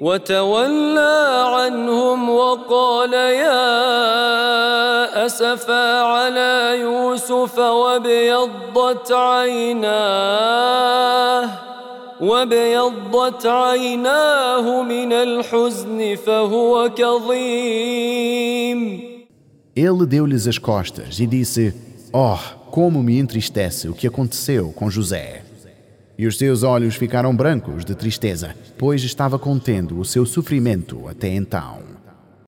وتولى عنهم وقال يا أسفا على يوسف وابيضت عيناه من الحزن فهو كظيم. Ele deu-lhes as costas e disse: Oh, como me entristece o que aconteceu com José. E os seus olhos ficaram brancos de tristeza, pois estava contendo o seu sofrimento até então.